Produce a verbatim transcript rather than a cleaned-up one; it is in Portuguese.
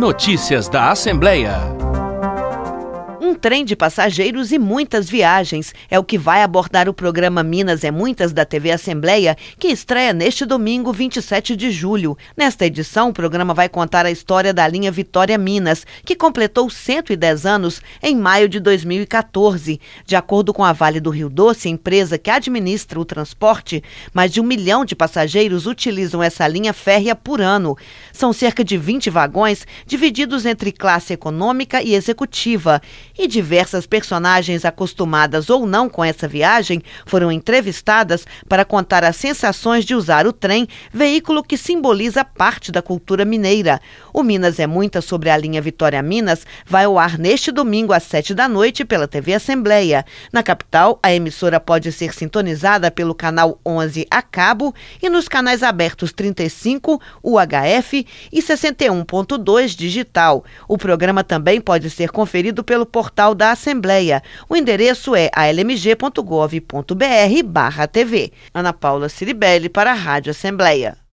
Notícias da Assembleia. Um trem de passageiros e muitas viagens é o que vai abordar o programa Minas é Muitas da T V Assembleia, que estreia neste domingo, vinte e sete de julho. Nesta edição, o programa vai contar a história da linha Vitória Minas, que completou cento e dez anos em maio de dois mil e quatorze. De acordo com a Vale do Rio Doce, empresa que administra o transporte, mais de um milhão de passageiros utilizam essa linha férrea por ano. São cerca de vinte vagões, divididos entre classe econômica e executiva. E diversas personagens acostumadas ou não com essa viagem foram entrevistadas para contar as sensações de usar o trem, veículo que simboliza parte da cultura mineira. O Minas é Muitas sobre a linha Vitória Minas vai ao ar neste domingo às sete da noite pela T V Assembleia. Na capital, a emissora pode ser sintonizada pelo canal onze a cabo e nos canais abertos trinta e cinco, U H F e sessenta e um ponto dois digital. O programa também pode ser conferido pelo portal da Assembleia. O endereço é a l m g ponto gov ponto b r barra T V. Ana Paula Ciribelli para a Rádio Assembleia.